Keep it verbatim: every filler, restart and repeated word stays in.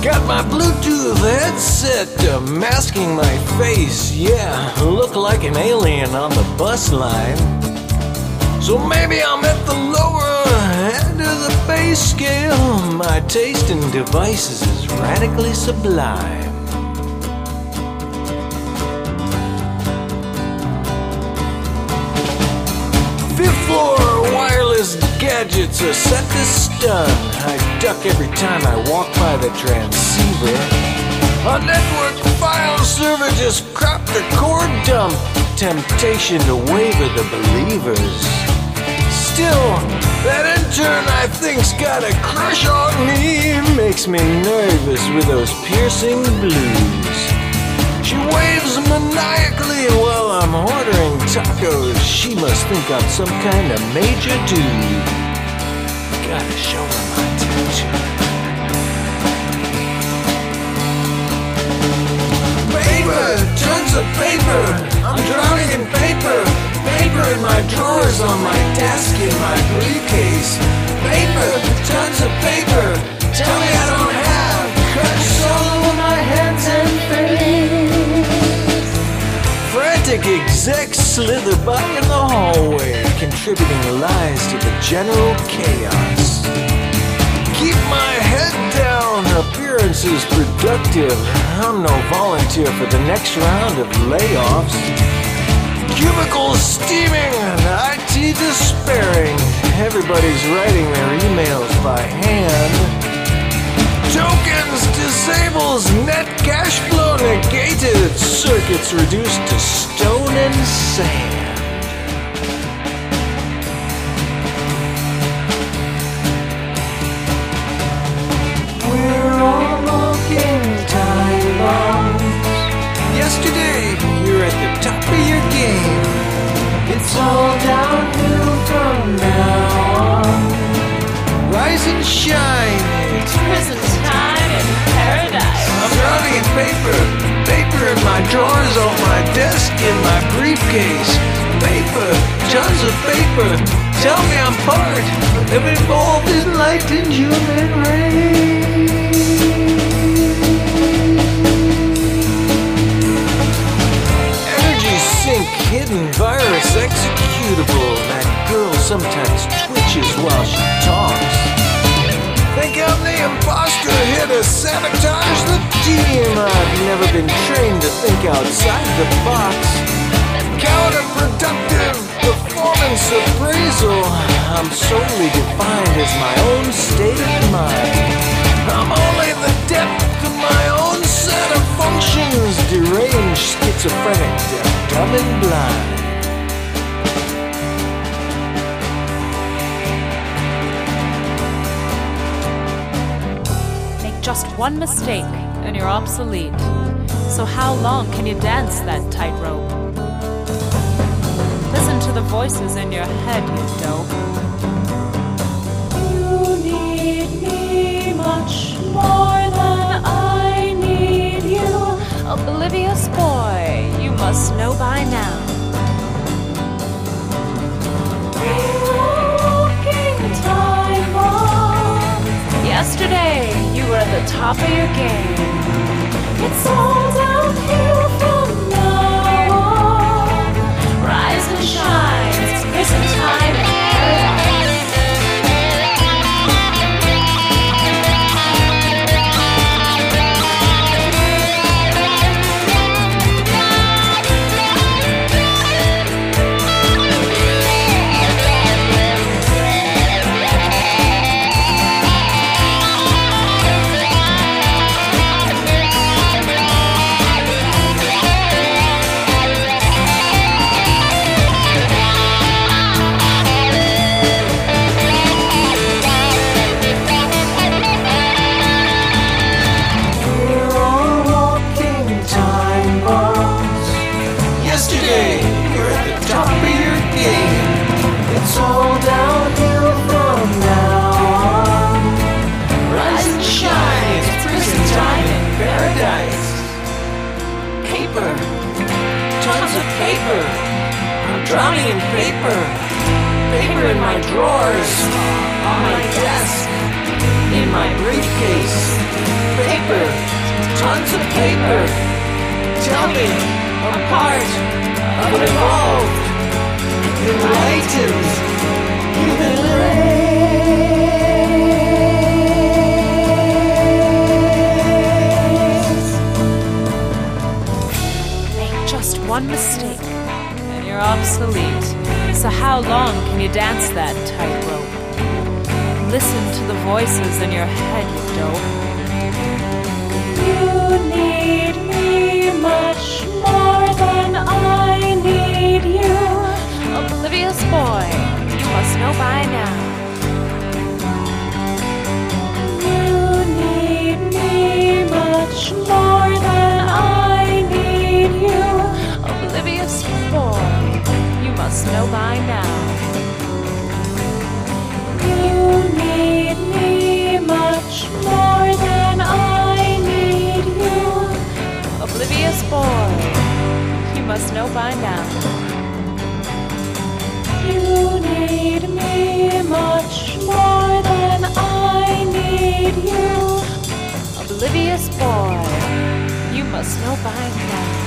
Got my Bluetooth headset uh, masking my face. Yeah, look like an alien on the bus line. So maybe I'm at the lower end of the pay scale. My taste in devices is radically sublime. Fifth floor wireless gadgets are set to stun. I duck every time I walk by the transceiver. A network file server just cropped the core dump. Temptation to waver the believers. Still, that intern I think's got a crush on me. Makes me nervous with those piercing blues. She waves maniacally while I'm ordering tacos. She must think I'm some kind of major dude. Gotta show her my tattoo. Paper, tons of paper. I'm drowning in paper. Paper in my drawers, on my desk, in my briefcase. Paper, tons of paper. Tell me I don't have cuts all over my hands and face. Frantic execs slither by in the hallway, contributing lies to the general chaos. Keep my head down, appearances productive. I'm no volunteer for the next round of layoffs. Cubicles steaming, I T despairing. Everybody's writing their emails by hand. Tokens disables, net cash flow negated. Circuits reduced to stone and sand. We're all walking time bombs. Yesterday, you're at the top of your game. It's all downhill from now on. Rise and shine. It's prison time in paradise. I'm drowning in paper. Paper in my drawers, on my desk, in my briefcase. Paper, tons of paper. Tell me I'm part of evolved enlightened human race. Energy sink, hidden virus executable. That girl sometimes twitches while she talks. Think I'm the imposter here to sabotage the team. I've never been trained to think outside the box. Counterproductive performance appraisal. I'm solely defined as my own state of mind. I'm only the depth of my own set of functions. Deranged, schizophrenic, deaf, dumb and blind. Just one mistake and you're obsolete. So how long can you dance that tightrope? Listen to the voices in your head, you dope. You need me much more than I need you. Oblivious boy, you must know by now. Walking time bomb. Yesterday, you were at the top of your game. It's all downhill from now on. Rise and shine, it's prison time in paradise. Drowning in paper. Paper in my drawers. On my desk. In my briefcase. Paper. tons of paper. Tell me, I'm part of an evolved, enlightened human race. Make just one mistake, and you're obsolete. So how long can you dance that tightrope? Listen to the voices in your head, you dope. You need me much more than I need you. Oblivious boy, you must know by now. You need me much more than I need you. Oblivious boy, you must know by now. You need me much more than I need you. Oblivious boy, you must know by now. You need me much more than I need you. Oblivious boy, you must know by now.